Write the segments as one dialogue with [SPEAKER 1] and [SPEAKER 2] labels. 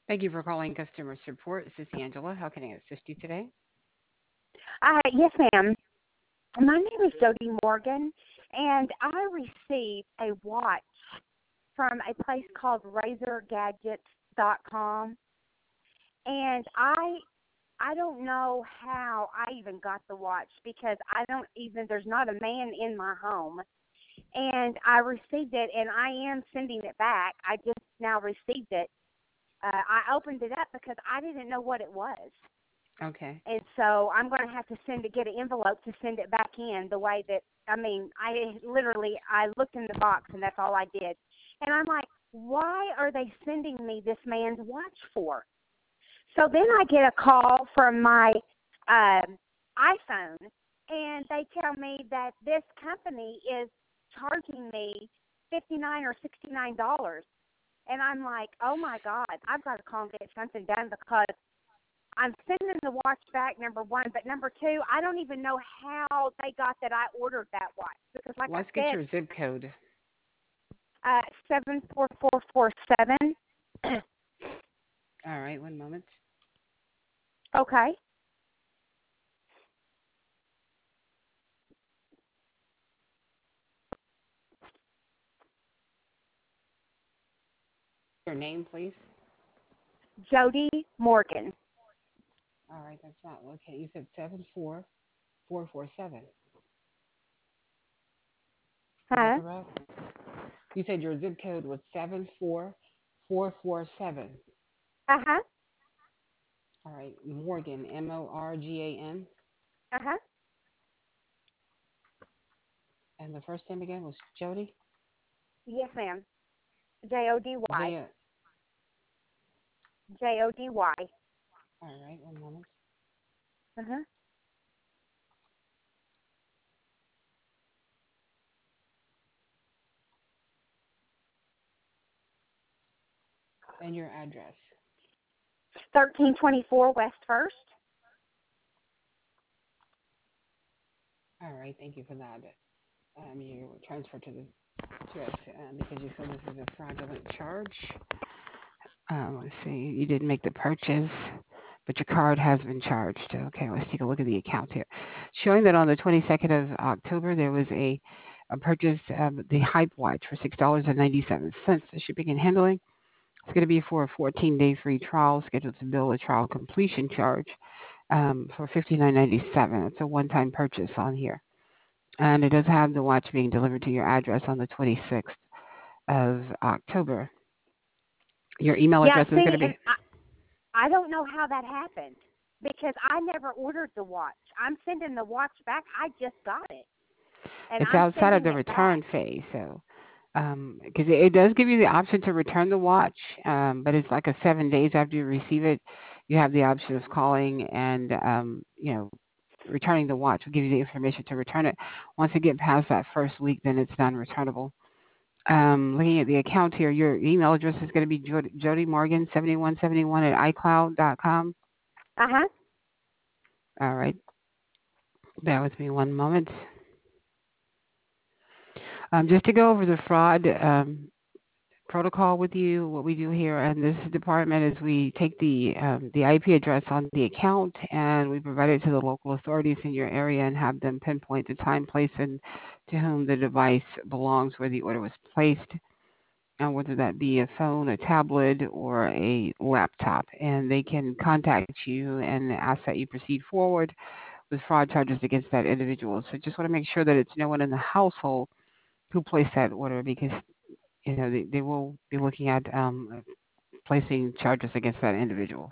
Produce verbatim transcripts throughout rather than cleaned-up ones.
[SPEAKER 1] Thank you for calling customer support. This is Angela. How can I assist you today?
[SPEAKER 2] Uh, yes, ma'am. My name is Jody Morgan, and I received a watch from a place called razor gadgets dot com, and I I don't know how I even got the watch because I don't even there's not a man in my home, and I received it, and I am sending it back. I just now received it. Uh, I opened it up because I didn't know what it was.
[SPEAKER 1] Okay.
[SPEAKER 2] And so I'm going to have to send it, get an envelope to send it back in the way that, I mean, I literally, I looked in the box and that's all I did. And I'm like, why are they sending me this man's watch for? So then I get a call from my um, iPhone, and they tell me that this company is charging me fifty-nine dollars or sixty-nine dollars. And I'm like, oh, my God, I've got to call and get something done because I'm sending the watch back, number one, but number two, I don't even know how they got that I ordered that watch because, like I
[SPEAKER 1] Let's get
[SPEAKER 2] said,
[SPEAKER 1] your zip code.
[SPEAKER 2] uh, seven four four four seven.
[SPEAKER 1] All right, one moment.
[SPEAKER 2] Okay.
[SPEAKER 1] Your name, please.
[SPEAKER 2] Jody Morgan.
[SPEAKER 1] All right, that's not okay. You said seven four four four seven. Is that
[SPEAKER 2] Huh?
[SPEAKER 1] correct? You said your zip code was seven four four four seven.
[SPEAKER 2] Uh-huh.
[SPEAKER 1] All right, Morgan, M O R G A N.
[SPEAKER 2] Uh-huh.
[SPEAKER 1] And the first name again was Jody?
[SPEAKER 2] Yes, ma'am. J O D Y.
[SPEAKER 1] J.
[SPEAKER 2] J O D Y.
[SPEAKER 1] All right, one moment.
[SPEAKER 2] Uh-huh.
[SPEAKER 1] And your address.
[SPEAKER 2] thirteen twenty-four West First.
[SPEAKER 1] All right, thank you for that. Um, you were transferred to the to us um, because you feel this is a fraudulent charge. Um, let's see, you didn't make the purchase, but your card has been charged. Okay, let's take a look at the account here. Showing that on the twenty-second of October, there was a, a purchase of the Hype Watch for six dollars and ninety-seven cents. The shipping and handling. It's going to be for a fourteen-day free trial, scheduled to bill a trial completion charge um, for fifty-nine ninety-seven. It's a one-time purchase on here. And it does have the watch being delivered to your address on the twenty-sixth of October. Your email
[SPEAKER 2] Yeah,
[SPEAKER 1] address is going
[SPEAKER 2] see,
[SPEAKER 1] to
[SPEAKER 2] and
[SPEAKER 1] be.
[SPEAKER 2] I, I don't know how that happened because I never ordered the watch. I'm sending the watch back. I just got it, and
[SPEAKER 1] It's
[SPEAKER 2] I'm
[SPEAKER 1] outside of
[SPEAKER 2] sending
[SPEAKER 1] the
[SPEAKER 2] it back.
[SPEAKER 1] return phase, so because it, it does give you the option to return the watch, um, but it's like a seven days after you receive it, you have the option of calling and um, you know returning the watch. Will give you the information to return it. Once you get past that first week, then it's non-returnable. Um, looking at the account here, your email address is going to be Jody, Jody Morgan seventy one seventy one at iCloud dot com.
[SPEAKER 2] Uh-huh.
[SPEAKER 1] All right, bear with me one moment. Um, just to go over the fraud um, protocol with you, what we do here in this department is we take the um, the I P address on the account and we provide it to the local authorities in your area and have them pinpoint the time, place, and to whom the device belongs, where the order was placed, and whether that be a phone, a tablet, or a laptop. And they can contact you and ask that you proceed forward with fraud charges against that individual. So just want to make sure that it's no one in the household who placed that order because you know they, they will be looking at um, placing charges against that individual.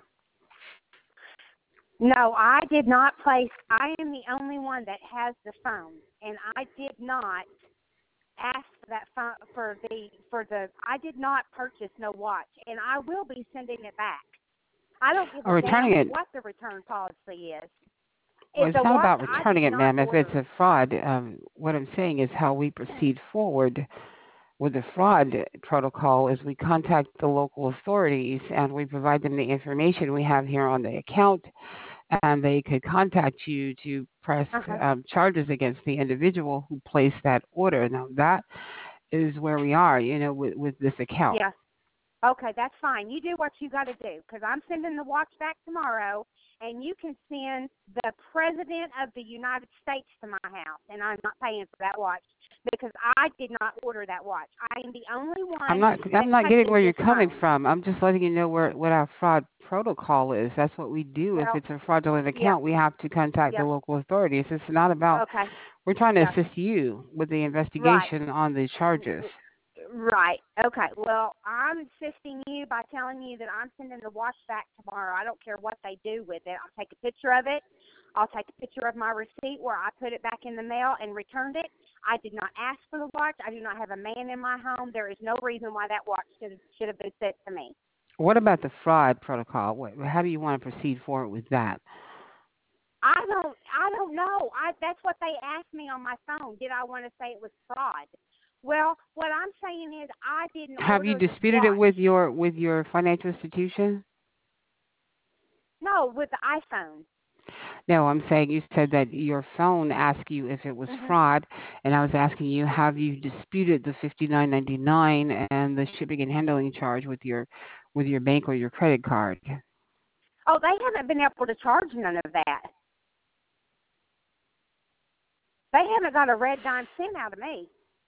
[SPEAKER 2] No, I did not place. I am the only one that has the phone, and I did not ask for that phone for the for the. I did not purchase no watch, and I will be sending it back. I don't give
[SPEAKER 1] Or
[SPEAKER 2] a
[SPEAKER 1] returning
[SPEAKER 2] damn
[SPEAKER 1] it.
[SPEAKER 2] what the return policy is.
[SPEAKER 1] Well,
[SPEAKER 2] It's
[SPEAKER 1] it's
[SPEAKER 2] a
[SPEAKER 1] not
[SPEAKER 2] watch
[SPEAKER 1] about
[SPEAKER 2] I
[SPEAKER 1] returning
[SPEAKER 2] did
[SPEAKER 1] it,
[SPEAKER 2] not
[SPEAKER 1] ma'am. If it's
[SPEAKER 2] order.
[SPEAKER 1] a fraud, um, what I'm saying is how we proceed forward with the fraud protocol is we contact the local authorities and we provide them the information we have here on the account, and they could contact you to press
[SPEAKER 2] Uh-huh.
[SPEAKER 1] um, charges against the individual who placed that order. Now that is where we are, you know, with, with this account.
[SPEAKER 2] Yeah. Okay, that's fine. You do what you got to do because I'm sending the watch back tomorrow, and you can send the President of the United States to my house, and I'm not paying for that watch because I did not order that watch. I am the only
[SPEAKER 1] I'm
[SPEAKER 2] one
[SPEAKER 1] not.
[SPEAKER 2] that
[SPEAKER 1] I'm not getting
[SPEAKER 2] touches
[SPEAKER 1] where you're
[SPEAKER 2] this
[SPEAKER 1] coming
[SPEAKER 2] phone.
[SPEAKER 1] from. I'm just letting you know where what our fraud protocol is. That's what we do. If
[SPEAKER 2] Well,
[SPEAKER 1] it's a fraudulent
[SPEAKER 2] yeah,
[SPEAKER 1] account, we have to contact the
[SPEAKER 2] yep,
[SPEAKER 1] local authorities. It's not about.
[SPEAKER 2] okay,
[SPEAKER 1] We're trying to
[SPEAKER 2] yeah,
[SPEAKER 1] assist you with the
[SPEAKER 2] right.
[SPEAKER 1] investigation on the charges.
[SPEAKER 2] Right. Okay. Well, I'm assisting you by telling you that I'm sending the watch back tomorrow. I don't care what they do with it. I'll take a picture of it. I'll take a picture of my receipt where I put it back in the mail and returned it. I did not ask for the watch. I do not have a man in my home. There is no reason why that watch should should have been sent to me.
[SPEAKER 1] What about the fraud protocol? What, how do you want to proceed forward with that?
[SPEAKER 2] I don't. I don't know. I that's what they asked me on my phone. Did I want to say it was fraud? Well, what I'm saying is I didn't
[SPEAKER 1] Have you
[SPEAKER 2] order this
[SPEAKER 1] disputed it
[SPEAKER 2] watch.
[SPEAKER 1] with your with your financial institution?
[SPEAKER 2] No, with the iPhone.
[SPEAKER 1] No, I'm saying you said that your phone asked you if it was
[SPEAKER 2] Mhm.
[SPEAKER 1] fraud, and I was asking you, have you disputed the fifty-nine ninety-nine and the shipping and handling charge with your with your bank or your credit card?
[SPEAKER 2] Oh, they haven't been able to charge none of that. They haven't got a red dime cent out of me.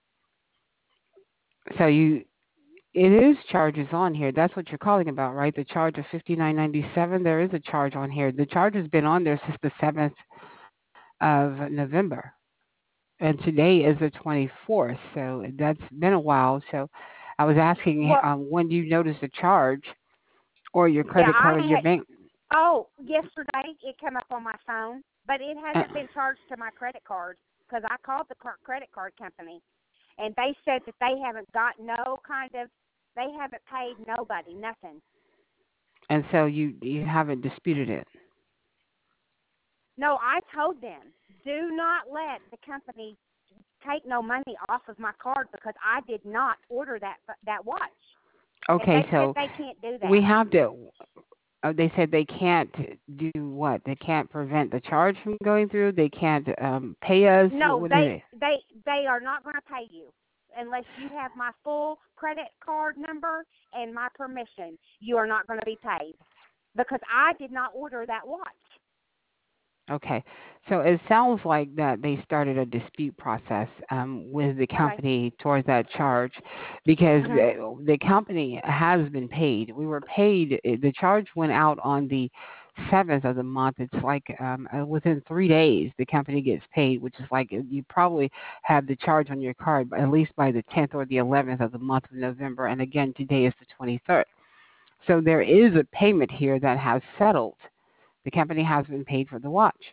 [SPEAKER 1] So you, it is charges on here. That's what you're calling about, right? The charge of fifty-nine ninety-seven. There is a charge on here. The charge has been on there since the seventh of November, and today is the twenty-fourth. So that's been a while. So I was asking,
[SPEAKER 2] Well,
[SPEAKER 1] um, when do you notice a charge, or your
[SPEAKER 2] yeah,
[SPEAKER 1] credit
[SPEAKER 2] I
[SPEAKER 1] card or your
[SPEAKER 2] had.
[SPEAKER 1] bank?
[SPEAKER 2] Oh, yesterday it came up on my phone, but it
[SPEAKER 1] Uh,
[SPEAKER 2] hasn't been charged to my credit card because I called the car- credit card company, and they said that they haven't got no kind of. They haven't paid nobody nothing.
[SPEAKER 1] and so you you haven't disputed it.
[SPEAKER 2] No, I told them do not let the company take no money off of my card because I did not order that that watch, and
[SPEAKER 1] Okay,
[SPEAKER 2] they said
[SPEAKER 1] so
[SPEAKER 2] they can't do
[SPEAKER 1] we
[SPEAKER 2] that.
[SPEAKER 1] have to. Uh, they said they can't do what? They can't prevent the charge from going through. They can't um, pay us. What,
[SPEAKER 2] No,
[SPEAKER 1] what is
[SPEAKER 2] they
[SPEAKER 1] it?
[SPEAKER 2] they they are not going to pay you unless you have my full credit card number and my permission. You are not going to be paid because I did not order that watch.
[SPEAKER 1] Okay, so it sounds like that they started a dispute process um, with the
[SPEAKER 2] Okay.
[SPEAKER 1] company towards that charge, because
[SPEAKER 2] Mhm.
[SPEAKER 1] the, the company has been paid. We were paid. The charge went out on the seventh of the month. It's like um, uh, within three days the company gets paid, which is like you probably have the charge on your card at least by the tenth or the eleventh of the month of November. And again, today is the twenty-third. So there is a payment here that has settled. The company has been paid for the watch.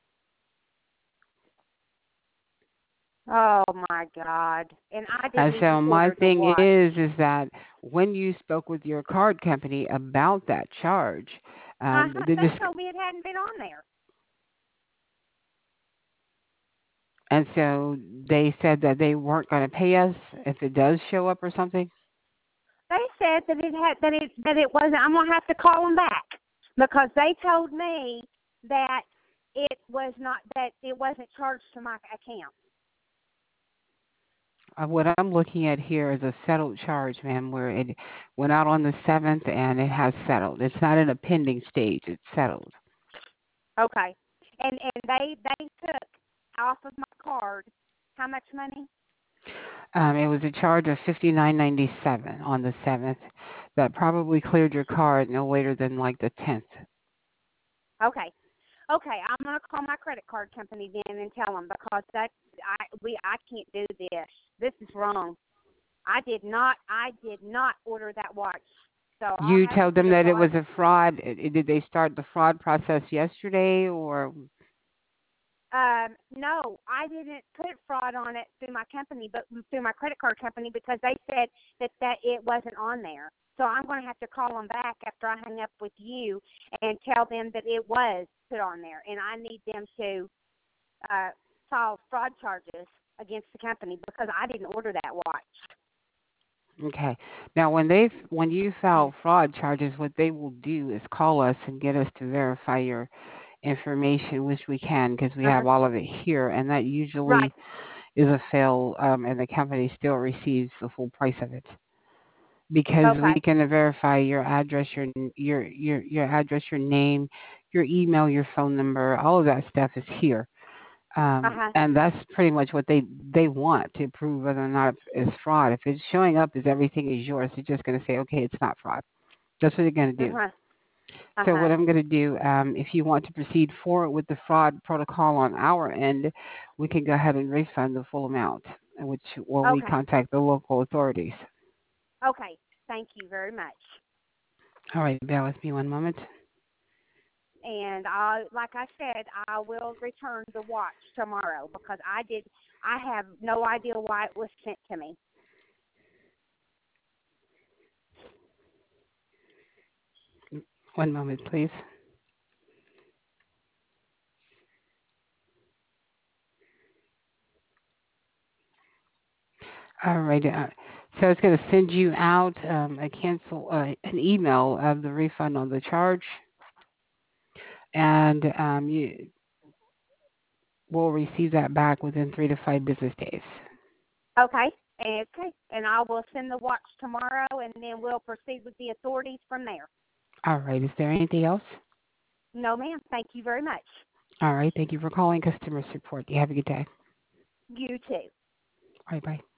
[SPEAKER 2] Oh my God! And I
[SPEAKER 1] And
[SPEAKER 2] didn't even
[SPEAKER 1] so my
[SPEAKER 2] order the
[SPEAKER 1] thing
[SPEAKER 2] watch.
[SPEAKER 1] is, is that when you spoke with your card company about that charge,
[SPEAKER 2] Uh
[SPEAKER 1] um,
[SPEAKER 2] huh.
[SPEAKER 1] the,
[SPEAKER 2] They
[SPEAKER 1] this,
[SPEAKER 2] told me it hadn't been on there.
[SPEAKER 1] and so they said that they weren't going to pay us if it does show up or something.
[SPEAKER 2] They said that it had that it that it wasn't. I'm gonna have to call them back because they told me that it was not that it wasn't charged to my account.
[SPEAKER 1] Uh, what I'm looking at here is a settled charge, ma'am, where it went out on the seventh and it has settled. It's not in a pending stage; it's settled.
[SPEAKER 2] Okay. And and they they took off of my card how much money?
[SPEAKER 1] Um, it was a charge of fifty nine ninety seven on the seventh that probably cleared your card no later than like the tenth.
[SPEAKER 2] Okay. Okay, I'm gonna call my credit card company then and tell them because that I we I can't do this. This is wrong. I did not I did not order that watch. So I'll
[SPEAKER 1] You
[SPEAKER 2] have
[SPEAKER 1] tell them
[SPEAKER 2] to
[SPEAKER 1] that it
[SPEAKER 2] go.
[SPEAKER 1] was a fraud. I- Did they start the fraud process yesterday, or
[SPEAKER 2] Um, no, I didn't put fraud on it through my company, but through my credit card company because they said that, that it wasn't on there. So I'm going to have to call them back after I hang up with you and tell them that it was put on there, and I need them to uh, file fraud charges against the company because I didn't order that watch.
[SPEAKER 1] okay? Now, when they when you file fraud charges, what they will do is call us and get us to verify your information, which we can because we
[SPEAKER 2] Uh-huh.
[SPEAKER 1] have all of it here, and that
[SPEAKER 2] Right.
[SPEAKER 1] usually is a fail, um, and the company still receives the full price of it. because we
[SPEAKER 2] Okay.
[SPEAKER 1] can verify your address, your your your your address, your name, your email, your phone number, all of that stuff is here.
[SPEAKER 2] Uh
[SPEAKER 1] Um,
[SPEAKER 2] huh.
[SPEAKER 1] and that's pretty much what they they want to prove whether or not it's fraud. If it's showing up as everything is yours, it's just going to say, okay, it's not fraud. That's what they're going to
[SPEAKER 2] Uh
[SPEAKER 1] do.
[SPEAKER 2] huh. Uh
[SPEAKER 1] So
[SPEAKER 2] huh.
[SPEAKER 1] what I'm going to do, um, if you want to proceed forward with the fraud protocol on our end, we can go ahead and refund the full amount, which or we
[SPEAKER 2] Okay.
[SPEAKER 1] contact the local authorities.
[SPEAKER 2] Okay. Thank you very much.
[SPEAKER 1] All right, bear with me one moment.
[SPEAKER 2] And I, like I said, I will return the watch tomorrow because I did. I have no idea why it was sent to me.
[SPEAKER 1] One moment, please. All right. Uh, so it's going to send you out um, a cancel uh, an email of the refund on the charge, and um, you will receive that back within three to five business days.
[SPEAKER 2] Okay. Okay. And I will send the watch tomorrow, and then we'll proceed with the authorities from there.
[SPEAKER 1] All right. Is there anything else?
[SPEAKER 2] No, ma'am. Thank you very much.
[SPEAKER 1] All right. Thank you for calling customer support. You have a good day.
[SPEAKER 2] You too.
[SPEAKER 1] All right. Bye.